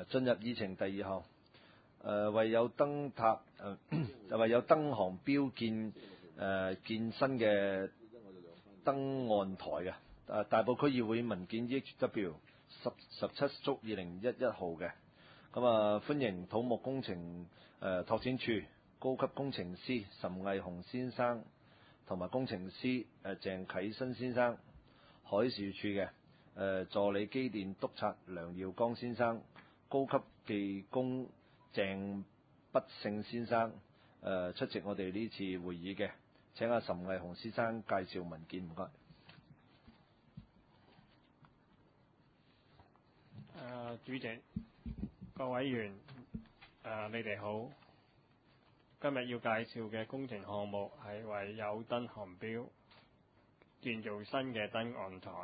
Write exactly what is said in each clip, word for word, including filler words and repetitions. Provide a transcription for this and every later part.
誒進入議程第二項，誒、呃、為有燈塔誒就為有燈航標建誒、呃、建新嘅燈岸台嘅，誒大埔區議會文件 E H W 十十七足二零一一號嘅，咁啊歡迎土木工程誒、呃、拓展處高級工程師岑毅雄先生同埋工程師誒鄭啟新先生，海事處嘅誒、呃、助理機電督察梁耀剛先生，高級技工鄭不勝先生誒、呃、出席我哋呢次會議嘅，請阿岑毅雄先生介紹文件，唔該。 誒主席、各位委員，誒你哋好。今日要介紹嘅工程項目係為有燈航標建造新嘅燈岸台。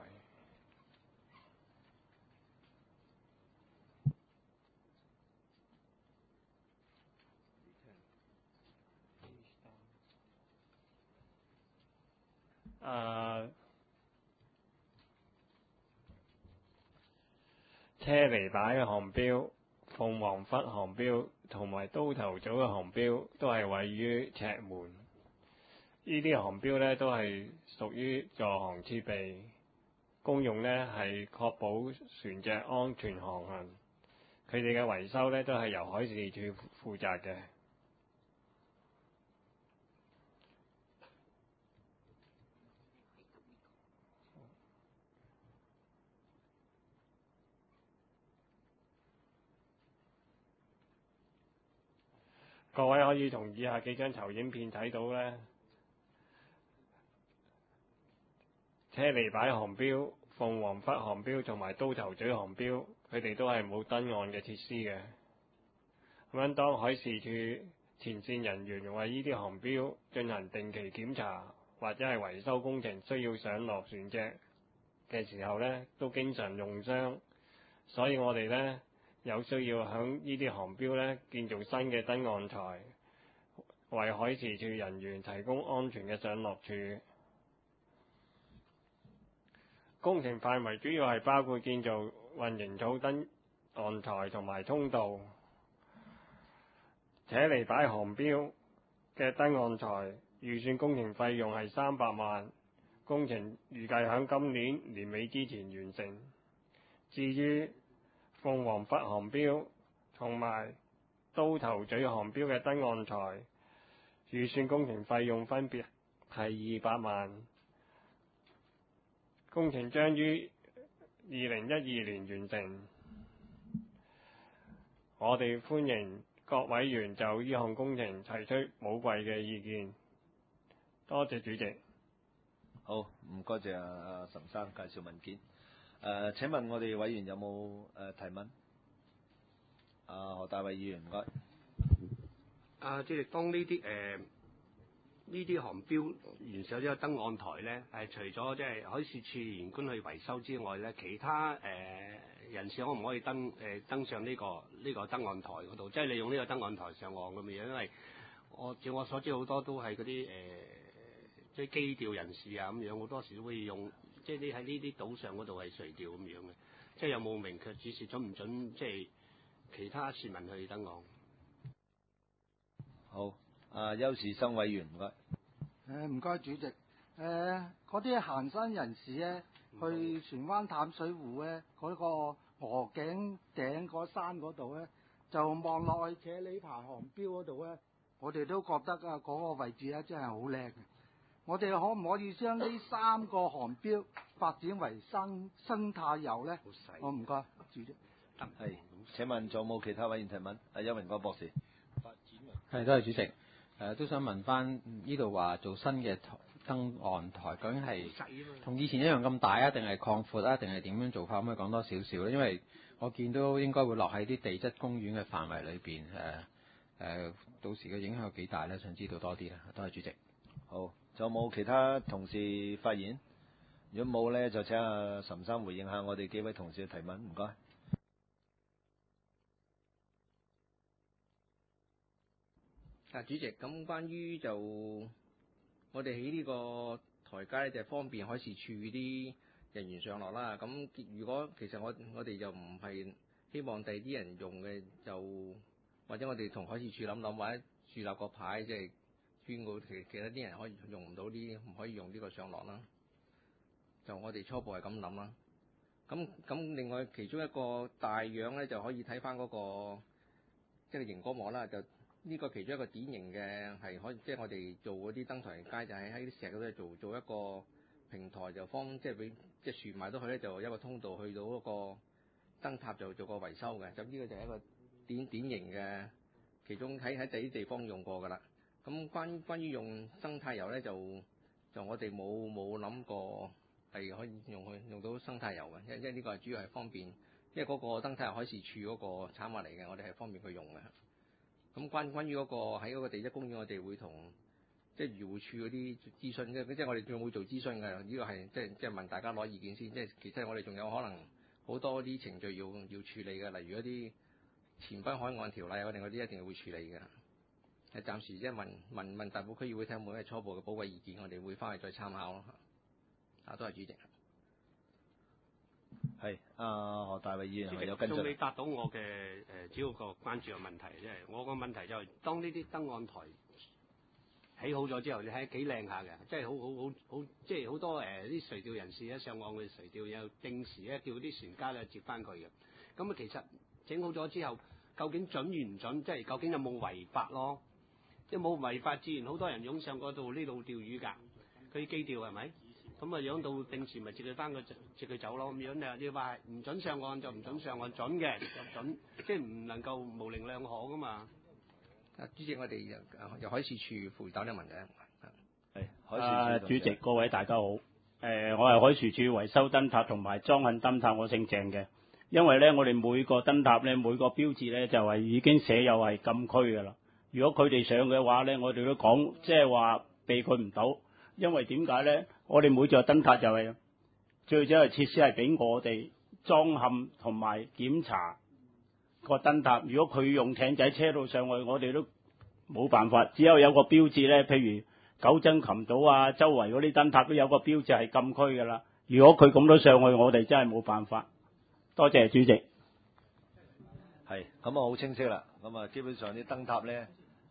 誒車厘擺嘅航標、鳳凰忽航標同埋刀頭組嘅航標都係位於赤門。呢啲航標呢都係屬於助航設備，功用呢係確保船隻安全航行。佢哋嘅維修呢都係由海事處負責嘅。各位可以從以下幾張投影片睇到呢，車厘擺航標、鳳凰忽航標同埋刀頭嘴航標，佢哋都係冇燈岸嘅設施嘅。咁樣當海事處前線人員為呢啲航標進行定期檢查或者係維修工程需要上落船隻嘅時候呢，都經常用傷，所以我哋呢，有需要響呢啲航標呢建造新嘅燈岸台，為海事處人員提供安全嘅上落處。工程範圍主要係包括建造混凝土燈岸台同埋通道。車厘擺航標嘅燈岸台預算工程費用係三百萬，工程預計響今年年尾之前完成。至於鳳凰忽航標同埋刀頭嘴航標嘅燈岸台，預算工程費用分別係二百萬。工程將於二零一二年完成。我哋歡迎各委員就呢項工程提出寶貴嘅意見。多謝主席。 好，唔該謝阿岑生介紹文件。誒、呃，請問我哋委員有冇誒、呃、提問？啊，何大偉議員，唔該。 啊，主席，當呢啲誒呢啲航標完成咗燈岸台咧，係除咗即係海事處員官去維修之外咧，其他誒、呃、人士可唔可以登誒、呃、登上呢、這個呢、這個燈岸台嗰度，即係利用呢個燈岸台上岸咁樣？因為我照我所知，好多都係嗰啲誒即係機釣人士啊咁樣，好多時都會用，即係你喺呢啲島上嗰度係垂釣咁樣嘅，即係有冇明確指示準唔準，即係其他市民去登岸？ 好，啊邱士生委員，唔該。 誒唔該主席，誒嗰啲行山人士咧，去荃灣淡水湖咧，嗰、那個鵝頸頂嗰山嗰度咧，就望落去車厘排航標嗰度咧，我哋都覺得啊嗰、那個位置咧真係好靚嘅。我哋可唔可以將呢三個航標發展為生生態遊咧？我唔該主席。 係，請問仲有冇其他委員提問？阿邱榮光博士。 係，多謝主席。誒、呃、都想問翻呢度話做新嘅燈岸台，究竟係同以前一樣咁大啊，定係擴闊啊，定係點樣做法？可唔可以講多少少咧？因為我見到應該會落喺啲地質公園嘅範圍裏邊，誒、呃、誒，到時嘅影響有幾大咧？想知道多啲啦。多謝主席。 好，仲有冇其他同事發言？如果冇咧，就請阿岑生回應下我哋幾位同事嘅提問，唔該。 啊，主席，咁關於就我哋喺呢個台階咧，就方便海事處啲人員上落啦。咁如果其實我我哋就唔係希望第二啲人用嘅就或者我哋同海事處諗諗，或者樹立個牌，即係宣告其其他啲人可以用唔到呢，唔可以用呢個上落啦。就我哋初步係咁諗啦。咁咁另外其中一個大樣咧，就可以睇翻嗰個即係熒光幕啦。就呢個其中一個典型嘅係可以，即係我哋做嗰啲燈台街，就係喺啲石嗰度做做一個平台，就方即係俾即係船埋到去咧，就一個通道去到嗰個燈塔就做個維修嘅。咁呢個就係一個典典型嘅，其中喺喺第啲地方用過㗎啦。咁關關於用生態油咧，就就我哋冇冇諗過係可以用去用到生態油嘅，因因為呢個係主要係方便，因為嗰個燈塔係海事處嗰個產物嚟嘅，我哋係方便佢用嘅。咁關關於嗰個喺嗰個地質公園，我哋會同即係漁護處嗰啲諮詢，即係即係我哋仲會做諮詢嘅。呢個係即係即係問大家攞意見先，即係其實我哋仲有可能好多啲程序要要處理嘅，例如一啲前濱海岸條例，我哋嗰啲一定會處理嘅。係暫時即係問問問大埔區議會睇有冇咩初步嘅寶貴意見，我哋會翻去再參考咯。啊，多謝主席。 係，啊何大衛議員係咪有跟進？ 仲未答到我嘅誒主要個關注嘅問題，即係我個問題就係、是、當呢啲燈案台起好咗之後，你睇幾靚下嘅，即係好好好好，即係好多誒啲、呃、垂釣人士咧上岸嘅垂釣，有定時咧叫啲船家咧接翻佢嘅。咁啊，其實整好咗之後，究竟準與唔準？即係究竟有冇違法咯？即係冇違法，自然好多人湧上嗰度呢度釣魚㗎。佢基釣係咪？咁啊，養到定時咪接佢翻佢接佢走咯。咁樣你你話唔準上岸就唔準上岸，準嘅就準，即係唔能夠模棱兩可噶嘛。 啊，主席，我哋由由海事處負責答呢個問題。 係海事處。 啊，主席，各位大家好。誒、呃，我係海事處維修燈塔同埋裝嵌燈塔，我姓鄭嘅。因為咧，我哋每個燈塔咧，每個標誌咧就係、是、已經寫有係禁區㗎啦。如果佢哋上嘅話咧，我哋都講即係話避佢唔到。因為點解咧？我哋每座燈塔就係最主要係設施係俾我哋裝嵌同埋檢查個燈塔。如果佢用艇仔車到上去，我哋都冇辦法。只有有個標誌咧，譬如九珍琴島啊，周圍嗰啲燈塔都有個標誌係禁區㗎啦。如果佢咁都上去，我哋真係冇辦法。多謝主席。 係，咁啊好清晰啦。咁啊基本上啲燈塔咧。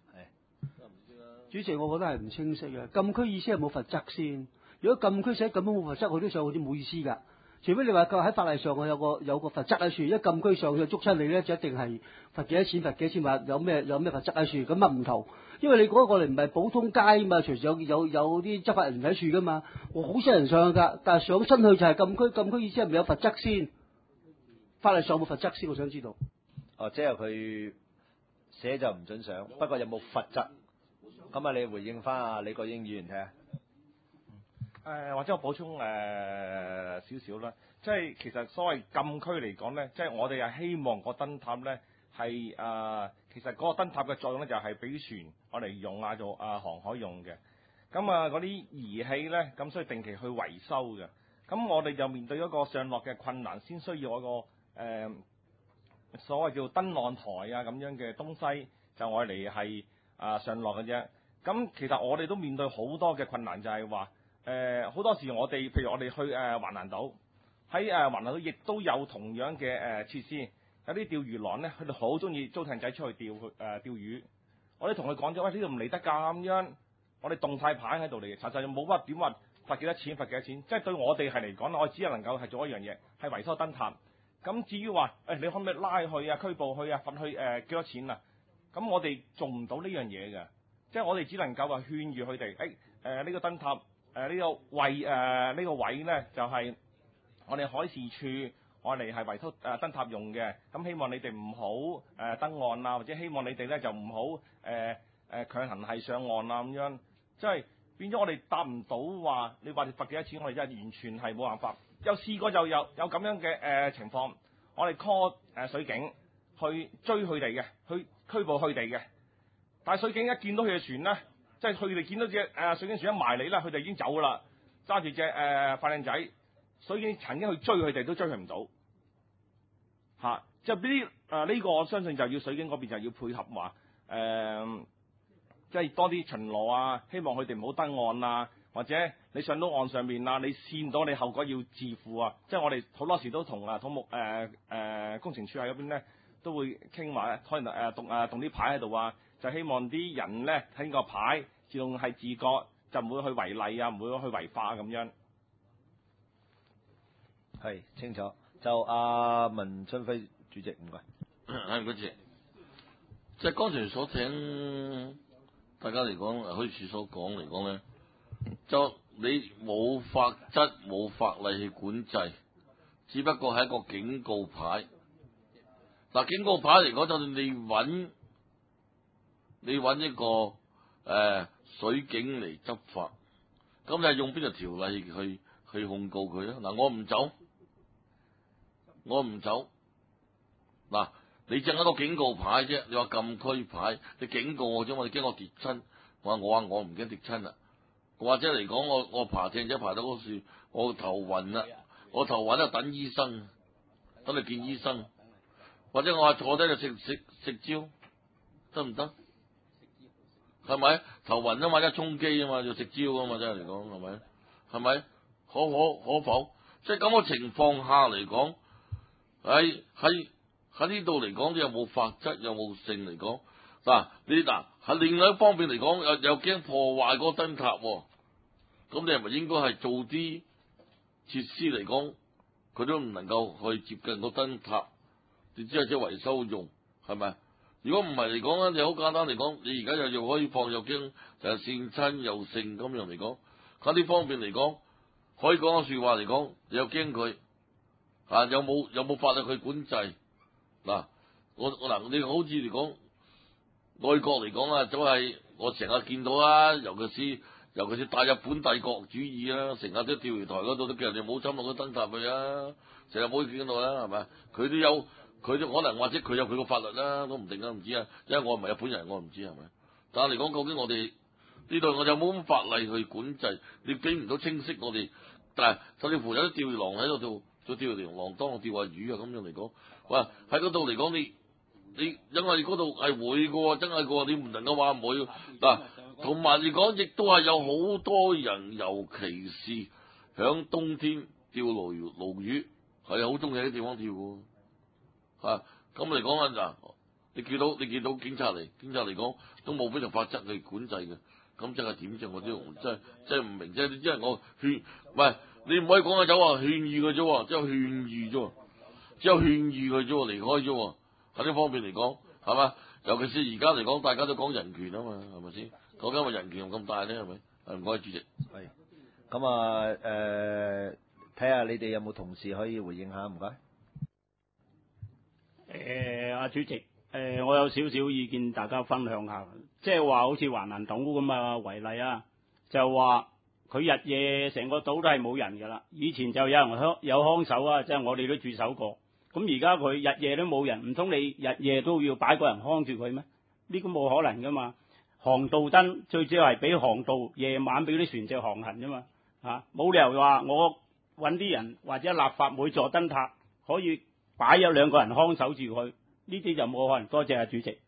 主席，我覺得係唔清晰嘅。禁區意思係冇罰則先。如果禁區寫咁樣冇罰則，佢都上去啲冇意思㗎。除非你話佢喺法例上我有個有個罰則喺處，一禁區上去捉親你咧，就一定係罰幾多錢，罰幾多錢，話有咩有咩罰則喺處，咁啊唔同。因為你嗰個嚟唔係普通街啊嘛，隨時有有有啲執法人員喺處㗎嘛。我好少人上去㗎，但係上親去就係禁區。禁區意思係咪有罰則先？法例上有冇罰則先？我想知道。 哦，即係佢寫就唔準上，不過有冇罰則？咁啊，你回應翻啊李國英議員睇下。 誒、呃、或者我補充誒少少啦，即係其實所謂禁區嚟講咧，即係我哋係希望個燈塔咧係誒，其實嗰個燈塔嘅作用咧就係俾船我哋用啊做啊航海用嘅。咁啊嗰啲儀器咧，咁所以定期去維修嘅。咁我哋就面對一個上落嘅困難，先需要一個誒、呃、所謂叫燈岸台啊咁樣嘅東西，就愛嚟係啊上落嘅啫。咁其實我哋都面對好多嘅困難，就係話誒好多時我哋譬如我哋去誒橫瀾島，喺誒橫瀾島亦都有同樣嘅誒設施，有啲釣魚郎咧，佢哋好中意租艇仔出去釣誒、呃、釣魚。我哋同佢講咗，喂，呢度唔嚟得㗎咁樣，我哋動晒牌喺度嚟嘅，實際冇乜點話罰幾多錢，罰幾多錢，即係對我哋係嚟講，我只係能夠係做一樣嘢，係維修燈塔。咁至於話誒，你可唔可以拉去啊、拘捕去啊、罰去誒幾多錢啊？咁我哋做唔到呢樣嘢嘅。即係我哋只能夠話勸喻佢哋，誒誒呢個燈塔，誒、呃、呢、這個位，誒、呃、呢、這個位咧就係、是、我哋海事處，我哋係維修誒燈塔用嘅。咁希望你哋唔好誒、呃、登岸啊，或者希望你哋咧就唔好誒誒強行係上岸啊咁樣。即係變咗我哋答唔到話，你話你罰幾多錢，我哋真係完全係冇辦法。有試過就有有咁樣嘅誒、呃、情況，我哋 call 誒水警去追佢哋嘅，去拘捕佢哋嘅。但係水警一見到佢嘅船咧，即係佢哋見到隻誒水警船一埋嚟啦，佢哋已經走㗎啦，揸住隻誒快艇仔。水警曾經去追佢哋，都追佢唔到嚇。即係呢啲誒呢個，我相信就要水警嗰邊就要配合話誒，即係多啲巡邏啊，希望佢哋唔好登岸啊， 或者你上到岸上面啦，你跣到你後果要自負啊！即係我哋好多時都同啊土木誒誒工程處喺嗰邊咧，都會傾話，可能誒動誒動啲牌喺度啊，就希望啲人咧睇個牌自動係自覺，就唔會去違例啊，唔會去違法啊咁樣。 係清楚。就阿文春輝主席，唔該。 係唔該謝。即係剛才所聽大家嚟講，許樹所講嚟講咧，就你冇法則冇法例去管制，只不過係一個警告牌。嗱，警告牌嚟講，就算你揾你揾一個誒、呃、水警嚟執法，咁你係用邊條條例去去控告佢啊？嗱，我唔走，我唔走。嗱，你淨係一個警告牌啫，你話禁區牌，你警告我啫嘛，你驚我跌親，我話我話我唔驚跌親啦。或者嚟講，我我爬艇仔爬到嗰樹，我頭暈啦，我頭暈啊，等醫生，等你見醫生。或者我話坐低就食食食蕉，得唔得？係咪？頭暈啊嘛，一衝機啊嘛，就食蕉啊嘛，真係嚟講係咪？係咪？可可可否？即係咁嘅情況下嚟講，喺喺喺呢度嚟講，你有冇法則，有冇性嚟講？嗱，你嗱喺另外一方面嚟講，又又驚破壞嗰個燈塔喎，咁你係咪應該係做啲設施嚟講，佢都唔能夠去接近個燈塔？你只係即係維修用，係咪？如果唔係嚟講咧，你好簡單嚟講，你而家又又可以放又驚就係跣親又剩咁樣嚟講，喺呢方面嚟講，可以講個説話嚟講，你又驚佢啊？有冇有冇法律去管制？嗱，我我嗱，你好似嚟講外國嚟講啊，就係我成日見到啦，尤其是尤其是大日本帝國主義啦，成日都釣魚台嗰度都叫人哋冇侵落個燈塔去啊，成日冇見到啦，係咪？佢都有。佢都可能或者佢有佢個法律啦，都唔定啦，唔知啊，因為我唔係日本人，我唔知係咪。但係嚟講，究竟我哋呢度我有冇咁法例去管制？你俾唔到清晰我哋，但係甚至乎有啲釣魚郎喺度做做釣魚郎當我釣下魚啊咁樣嚟講，哇！喺嗰度嚟講，你你因為嗰度係會嘅喎，真係嘅喎，你唔能夠話唔會嗱。同埋嚟講，亦都係有好多人，尤其是響冬天釣鱸魚，鱸魚係好中意喺啲地方釣嘅。啊，咁嚟講啊嗱，你見到你見到警察嚟，警察嚟講都冇邊條法則去管制嘅，咁即係點啫？我都真係真係唔明啫，即係我勸，唔係你唔可以講啊走啊，勸喻佢啫，即係勸喻啫，只有勸喻佢啫，離開啫。喺呢方面嚟講，係嘛？尤其是而家嚟講，大家都講人權啊嘛，係咪先？講緊個人權咁大咧，係咪？係唔該，主席。 係。咁啊誒，睇下你哋有冇同事可以回應下，唔該。 誒阿、呃、主席，誒、呃、我有少少意見，大家分享下，即係話好似橫瀾島咁啊為例啊，就話佢日夜成個島都係冇人㗎啦。以前就有人看有看守啊，即係我哋都駐守過。咁而家佢日夜都冇人，唔通你日夜都要擺個人看住佢咩？呢個冇可能㗎嘛。航道燈最主要係俾航道夜晚俾啲船隻航行啫嘛，嚇冇理由話我揾啲人或者立法每座燈塔可以擺有兩個人看守住佢，呢啲就冇可能。多謝啊，主席。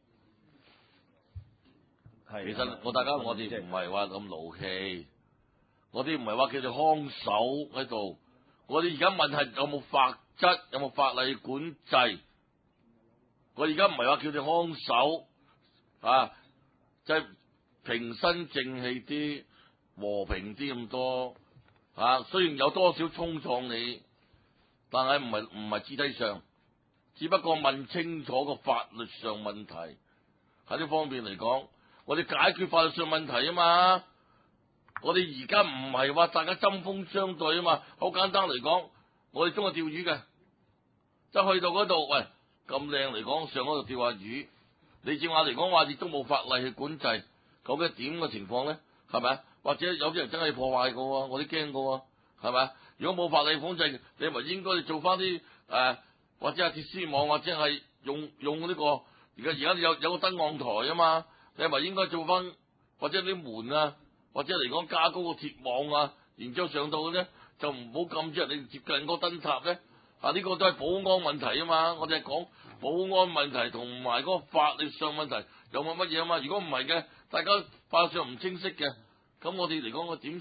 係，其實我大家我哋唔係話咁勞氣，我哋唔係話叫做看守喺度，我哋而家問係有冇法則，有冇法例管制。我而家唔係話叫做看守啊，即係平身正氣啲、和平啲咁多啊。雖然有多少衝撞你，但係唔係唔係肢體上，只不過問清楚個法律上問題。喺呢方面嚟講，我哋解決法律上問題啊嘛。我哋而家唔係話大家針鋒相對啊嘛。好簡單嚟講，我哋中意釣魚嘅，即係去到嗰度，喂咁靚嚟講，上嗰度釣下魚。你正話嚟講話亦都冇法例去管制，究竟點嘅情況咧？係咪？或者有啲人真係破壞過，我都驚過，係咪？如果冇法例管制，你咪應該做翻啲誒，或者係鐵絲網，或者係用用呢、這個而家而家有有個燈岸台啊嘛，你咪應該做翻，或者啲門啊，或者嚟講加高個鐵網啊，然之後上到咧就唔好禁止人哋接近個燈塔咧。啊，呢、這個都係保安問題啊嘛，我哋係講保安問題同埋嗰個法律上問題有冇乜嘢啊嘛？如果唔係嘅，大家法律上唔清晰嘅，咁我哋嚟講我點算咧？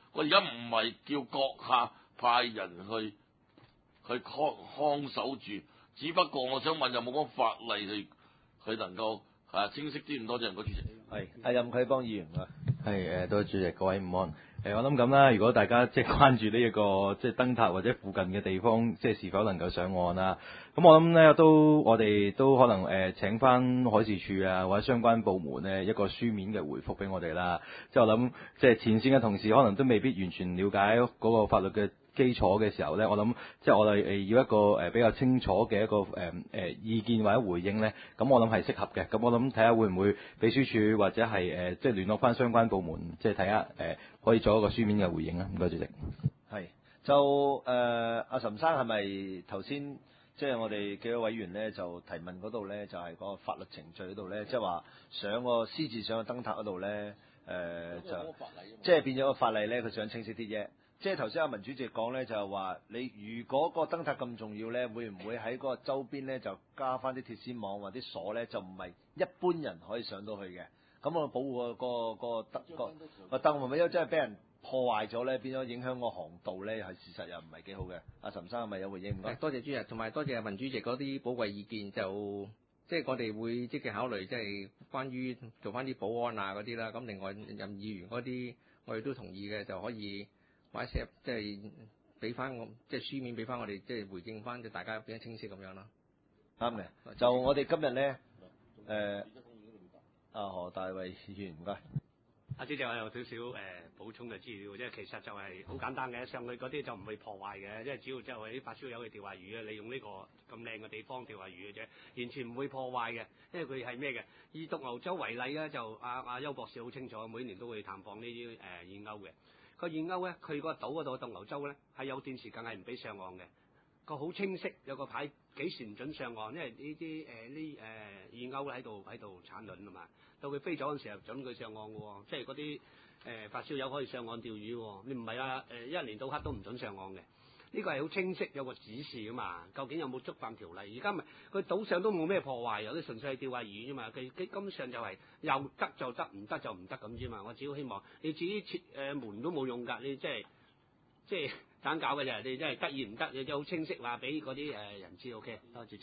我而家唔係叫閣下派人去去看看守住，只不過我想問有冇嗰個法例去佢能夠啊清晰啲？唔多謝唔該主席。 係阿任啟邦議員啊。 係誒，多謝主席，各位午安。誒，我諗咁啦，如果大家即係關注呢一個即係燈塔或者附近嘅地方，即係是否能夠上岸啦？咁我諗咧都我哋都可能誒請翻海事處啊或者相關部門咧一個書面嘅回覆俾我哋啦。即係我諗即係前線嘅同事可能都未必完全了解嗰個法律嘅基礎嘅時候咧，我諗即係我哋誒要一個誒比較清楚嘅一個誒誒、呃、意見或者回應咧，咁我諗係適合嘅。咁我諗睇下會唔會秘書處或者係誒即係聯絡翻相關部門，即係睇下誒可以做一個書面嘅回應啦。唔該主席。 係就誒阿岑生係咪頭先即係我哋幾位委員咧就提問嗰度咧就係、是、嗰個法律程序嗰度咧，即係話上個私自上個燈塔嗰度咧誒就即係變咗個法例咧，佢想清晰啲啫。即係頭先阿文主席講咧，就係話你如果個燈塔咁重要咧，會唔會喺嗰個周邊咧就加翻啲鐵絲網或啲鎖咧，就唔係一般人可以上到去嘅。咁我保護、個個個燈個個燈會唔會因為真係俾人破壞咗咧，變咗影響個航道咧，係事實又唔係幾好嘅。阿岑生係咪有回應？唔該。 多謝主席，同埋多謝文主席嗰啲寶貴意見，就即係我哋會積極考慮，即係關於做翻啲保安啊嗰啲啦。咁另外任議員嗰啲，我哋都同意嘅，就可以。或者即係俾翻我，即係書面俾翻我哋，即係回應翻，就大家比較清晰咁樣啦。 啱嘅，就我哋今日咧，誒、呃，阿何大衛議員唔該。 阿主席，我有少少誒補充嘅資料，即係其實就係好簡單嘅，上去嗰啲就唔會破壞嘅，即係主要即係為啲發燒友去釣下魚啊，利用呢個咁靚嘅地方釣下魚嘅啫，完全唔會破壞嘅，因為佢係咩嘅？以獨牛洲為例咧，就阿阿邱博士好清楚，每年都會探訪呢啲誒燕鷗嘅。個燕鷗咧，佢個島嗰度獨牛洲咧，係有段時間係唔俾上岸嘅。個好清晰，有個牌幾時唔準上岸，因為呢啲誒呢誒燕鷗咧喺度喺度產卵啊嘛。到佢飛走嗰陣時候，準佢上岸嘅喎，即係嗰啲誒發燒友可以上岸釣魚喎。你唔係啊誒一年到黑都唔準上岸嘅。呢個係好清晰，有個指示噶嘛。究竟有冇觸犯條例？而家咪佢島上都冇咩破壞，有啲純粹係釣下魚啫嘛。佢佢根本上就係又得就得，唔得就唔得咁啫嘛。我只好希望你至於設誒門都冇用㗎，你即係即係盞搞嘅啫。你真係得意唔得？你就好清晰話俾嗰啲誒人知。OK，多謝主席。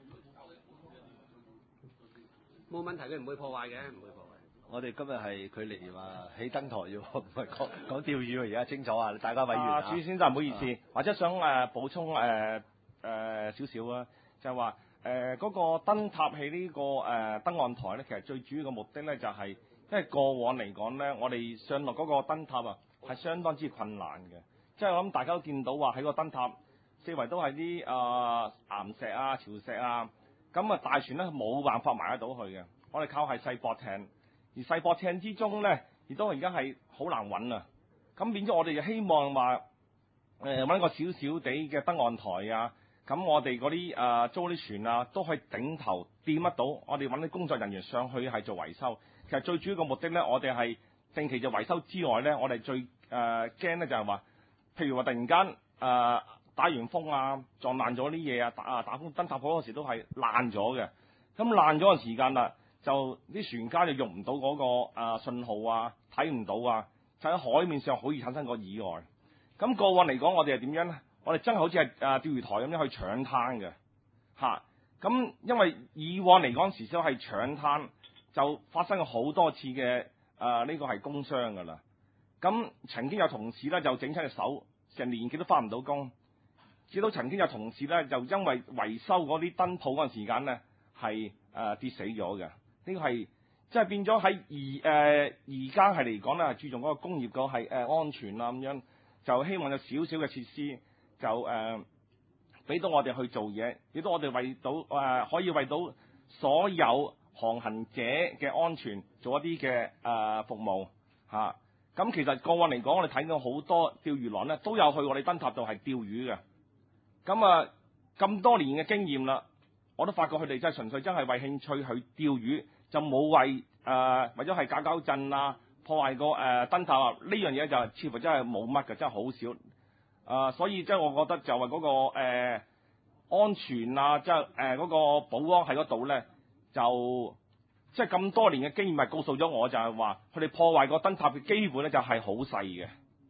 冇問題，佢唔會破壞嘅，唔會破壞。 我哋今日係距離話起燈台要唔係講講釣魚喎，而家清楚啊！大家委員啊， 主先生唔好意思，或者想誒、呃、補充誒誒少少啊，就係話誒嗰個燈塔起呢、這個誒、呃、燈岸台咧，其實最主要嘅目的咧就係、是，因為過往嚟講咧，我哋上落嗰個燈塔啊係相當之困難嘅，即係我諗大家都見到話喺個燈塔四圍都係啲誒岩石啊、潮石啊，咁啊大船咧冇辦法埋得到去嘅，我哋靠係細駁艇。而細駁艇之中咧，亦都而家係好難揾啊！咁變咗我哋就希望話誒揾個少少地嘅燈岸台啊，咁我哋嗰啲誒租啲船啊，都可以頂頭掂得到。我哋揾啲工作人員上去係做維修。其實最主要嘅目的咧，我哋係定期做維修之外咧，我哋最誒驚咧就係話，譬如話突然間誒、呃、打完風啊，撞爛咗啲嘢啊，打啊打風燈塔嗰陣時都係爛咗嘅。咁爛咗嘅時間啦。就啲船家就用唔到嗰、那個啊信號啊，睇唔到啊，就喺海面上好易產生個意外。咁過往嚟講，我哋係點樣咧？我哋真係好似係啊釣魚台咁樣去搶灘嘅嚇。咁、啊、因為以往嚟講時，都係搶灘，就發生過好多次嘅啊呢、這個係工傷㗎啦。咁曾經有同事咧就整親隻手，成年幾都返唔到工。至到曾經有同事咧就因為維修嗰啲燈泡嗰陣時間咧係誒跌死咗嘅。呢個係即係變咗喺而誒而家係嚟講咧，係注重嗰個工業個係誒安全啊咁樣，就希望有少少嘅設施就誒俾、呃、到我哋去做嘢，亦都我哋為到誒、呃、可以為到所有航行者嘅安全做一啲嘅誒服務嚇。咁、啊、其實過往嚟講，我哋睇到好多釣魚郎咧都有去我哋燈塔度係釣魚嘅。咁啊咁多年嘅經驗啦。我都發覺佢哋真係純粹真係為興趣去釣魚，就冇為誒、呃、為咗係搞搞震啊，破壞個誒燈塔啊，呢樣嘢就似乎真係冇乜嘅，真係好少。誒、呃，所以即係我覺得就係嗰、那個、呃、安全啊，即係誒嗰個保安喺嗰度咧，就即係咁多年嘅經驗，係告訴咗我就係話，佢哋破壞個燈塔嘅機會咧就係好細嘅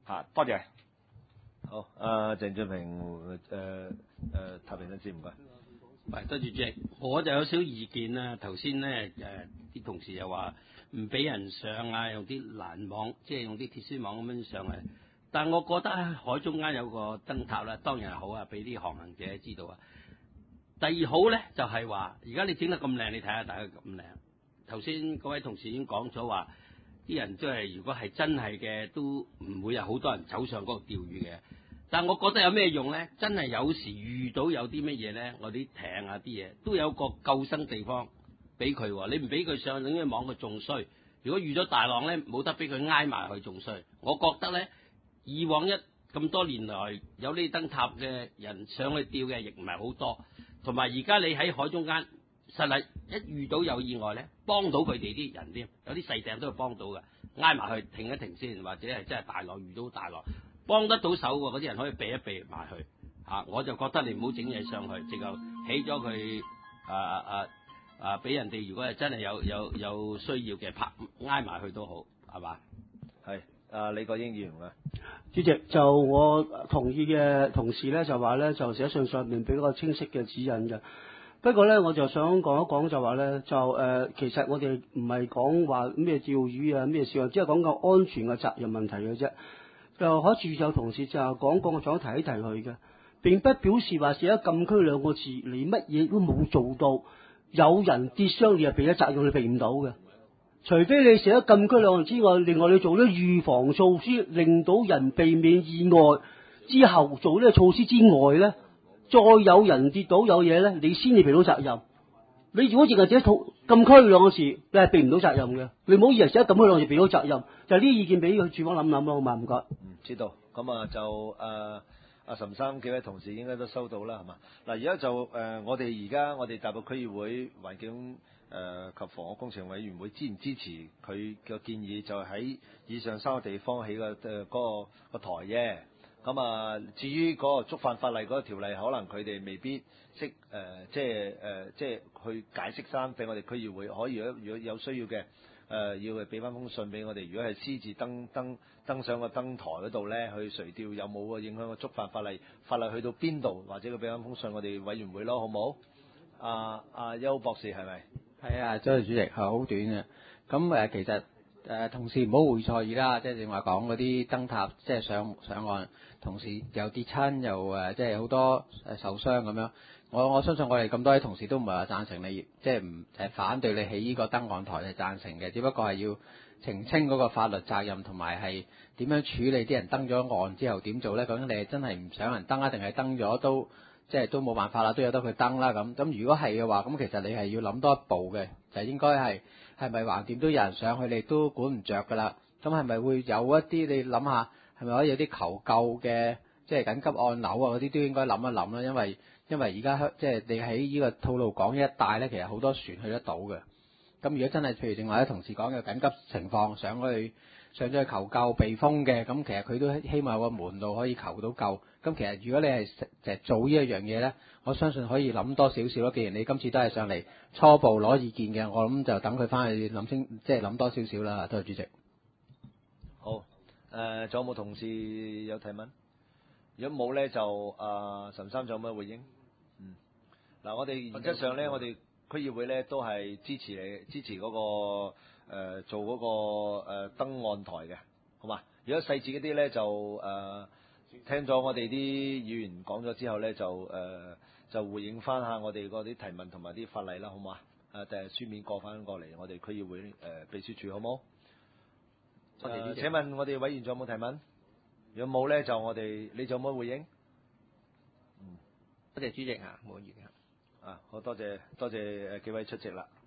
嚇，多謝。 好，阿鄭俊平誒誒太平紳士唔該。 喂，多謝主席，我就有少意見啦。頭先咧誒啲同事又話唔俾人上啊，用啲欄網，即係用啲鐵絲網咁樣上去。但我覺得海中間有個燈塔啦，當然係好啊，俾啲航行者知道啊。第二好咧就係話，而家你整得咁靚，你睇下大家咁靚。頭先嗰位同事已經講咗話，啲人即係如果係真係嘅，都唔會有好多人走上嗰個釣魚嘅。但我覺得有咩用咧？真係有時遇到有啲乜嘢咧，我啲艇啊啲嘢都有個救生地方俾佢。你唔俾佢上，整啲網佢仲衰。如果遇咗大浪咧，冇得俾佢挨埋去仲衰。我覺得咧。以往一咁多年來有呢燈塔嘅人上去釣嘅，亦唔係好多。同埋而家你喺海中間，實係一遇到有意外咧，幫到佢哋啲人添。有啲細艇都係幫到嘅，挨埋去停一停先，或者係真係大浪遇到大浪，幫得到手喎。嗰啲人可以避一避埋去嚇、啊。我就覺得你唔好整嘢上去，直頭起咗佢啊啊啊！俾人哋如果係真係有有有需要嘅，拍挨埋去都好，係嘛？ 係。啊，李國英議員啊， 主席，就我同意嘅同事咧就話咧就寫信上面俾個清晰嘅指引嘅。不過咧我就想講一講就話咧就誒、呃、其實我哋唔係講話咩釣魚啊咩事啊，只係講個安全嘅責任問題嘅啫。就海事處有同事就講過，我想提一提佢嘅，並不表示話寫咗禁區兩個字，你乜嘢都冇做到，有人跌傷你係避咗責任，你避唔到嘅。除非你寫咗禁區兩個之外，另外你做啲預防措施，令到人避免意外之後做呢個措施之外咧，再有人跌到有嘢咧，你先至避到責任。你如果淨係寫禁區兩個字，你係避唔到責任嘅。你唔好以為寫禁區兩個字避到責任，就係呢啲意見俾佢處方諗諗咯，好嘛？唔該。 嗯，知道。咁啊就誒阿岑生幾位同事應該都收到啦，係嘛？嗱，而家就誒、呃、我哋而家我哋大埔區議會環境。誒、呃、及房屋工程委員會支唔支持佢嘅建議？就喺以上三個地方起個誒嗰個個台啫。咁啊，至於嗰個觸犯法例嗰個條例，可能佢哋未必識誒、呃，即係誒、呃，即係去解釋翻俾我哋區議會。可以如果如果有需要嘅誒、呃，要係俾翻封信俾我哋。如果係私自登登登上個登台嗰度咧，去垂釣有冇影響個觸犯法例？法例去到邊度？或者佢俾翻封信我哋委員會咯，好冇？阿阿邱博士係咪？ 係啊，周主席係好短嘅。咁誒，其實誒同事唔好會錯意啦，即係正話講嗰啲燈塔，即係上上岸，同事又跌親，又誒即係好多誒受傷咁樣。我我相信我哋咁多位同事都唔係話贊成你，即係唔誒反對你起呢個燈岸台係贊成嘅，只不過係要澄清嗰個法律責任同埋係點樣處理啲人登咗岸之後點做咧？究竟你係真係唔想人登啊，定係登咗都？即係都冇辦法啦，都有得佢登啦咁。咁如果係嘅話，咁其實你係要諗多一步嘅，就應該係係咪橫掂都有人上去，你都管唔着㗎啦。咁係咪會有一啲你諗下，係咪可以有啲求救嘅，即係緊急按鈕啊嗰啲都應該諗一諗啦。因為因為而家即係你喺呢個吐露港一帶咧，其實好多船去得到嘅。咁如果真係譬如正話啲同事講嘅緊急情況上去上咗去求救避風嘅，咁其實佢都希望有個門路可以求到救。咁其實如果你係就做呢一樣嘢咧，我相信可以諗多少少咯。既然你今次都係上嚟初步攞意見嘅，我諗就等佢翻去諗清，即係諗多少少啦。多謝主席。 好，誒，仲有冇同事有提問？如果冇咧，就啊岑生仲有咩回應？嗯，嗱，我哋原則上咧，我哋區議會咧都係支持你支持嗰個誒做嗰個誒燈岸台嘅，好嘛？如果細節嗰啲咧就誒。聽咗我哋啲議員講咗之後咧，就誒、呃、就回應翻下我哋嗰啲提問同埋啲法例啦，好唔好啊？誒，第日書面過翻過嚟，我哋區議會誒、呃、秘書處好唔好？誒、呃，請問我哋委員仲有冇提問？如果冇咧，就我哋你仲有冇回應？嗯， 多謝主席嚇，冇意見。 啊，好多謝多謝誒幾位出席啦。